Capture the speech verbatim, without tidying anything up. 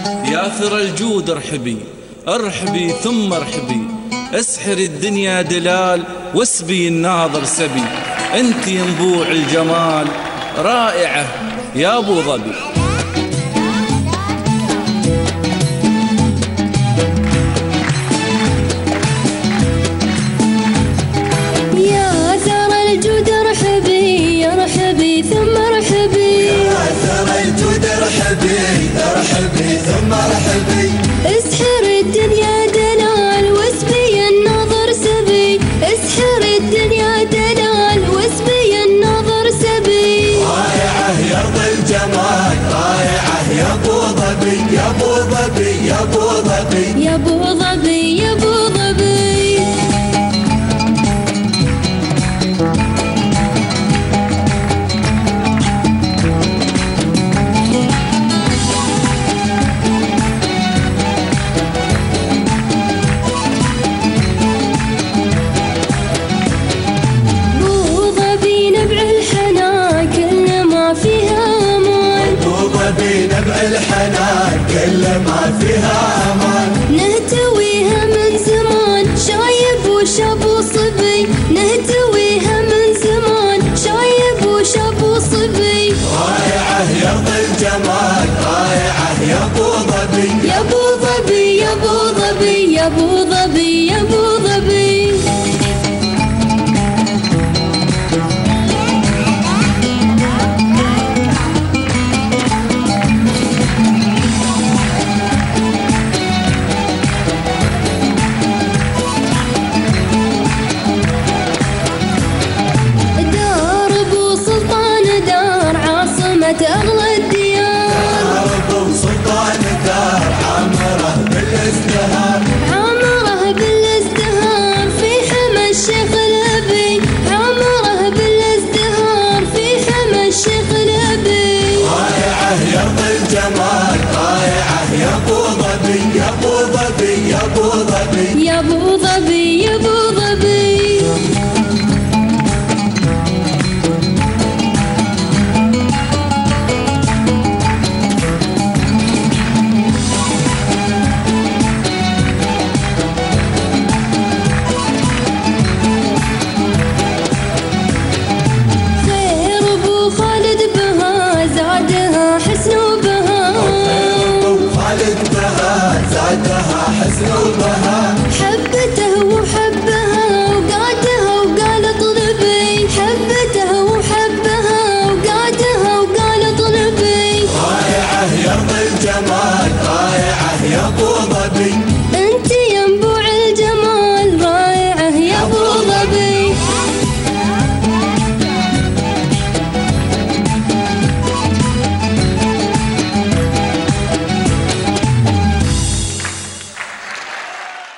يا ثرى الجود ارحبي ارحبي ثم ارحبي، اسحر الدنيا دلال واسبي الناظر سبي، انت ينبوع الجمال رائعة يا ابو ظبي. يا ثرى الجود ارحبي ارحبي ثم ارحبي، يا ثرى الجود ارحبي ارحبي ثم ارحبي، اسحر الدنيا دلال واسبي الناظر سبي، اسحر الدنيا دلال واسبي الناظر سبي. رائعة يا ارض الجمال رائعة يا ابو ظبي يا ابو ظبي يا ابو ظبي يا ابو ظبي يا ابو ظبي. نبع الحنان كل ما فيها امان، نهتويها من زمان شايب وشاب وصبي، نهتويها من زمان شايب وشاب وصبي. رائعة يا ارض الجمال رائعة يا ابو ظبي يا ابو ظبي يا ابو ظبي يا ابو ظبي يا ابو ظبي. أغلى الديار ابو سلطان دار عامره بالازدهار، عامره بالازدهار في حمى الشيخ الأبي، عامره بالازدهار في حمى الشيخ الأبي. رائعة يا ارض الجمال رائعة يا ابو ظبي يا ابو ظبي يا ابو ظبي يا ابو ظبي يا ابو ظبي. زادها حسن وبهاء، حبته وحبها وقاتها وقال اطلبي، حبته وحبها وقاتها وقال اطلبي. رائعة يا ارض الجمال رائعة يا ابو ظبي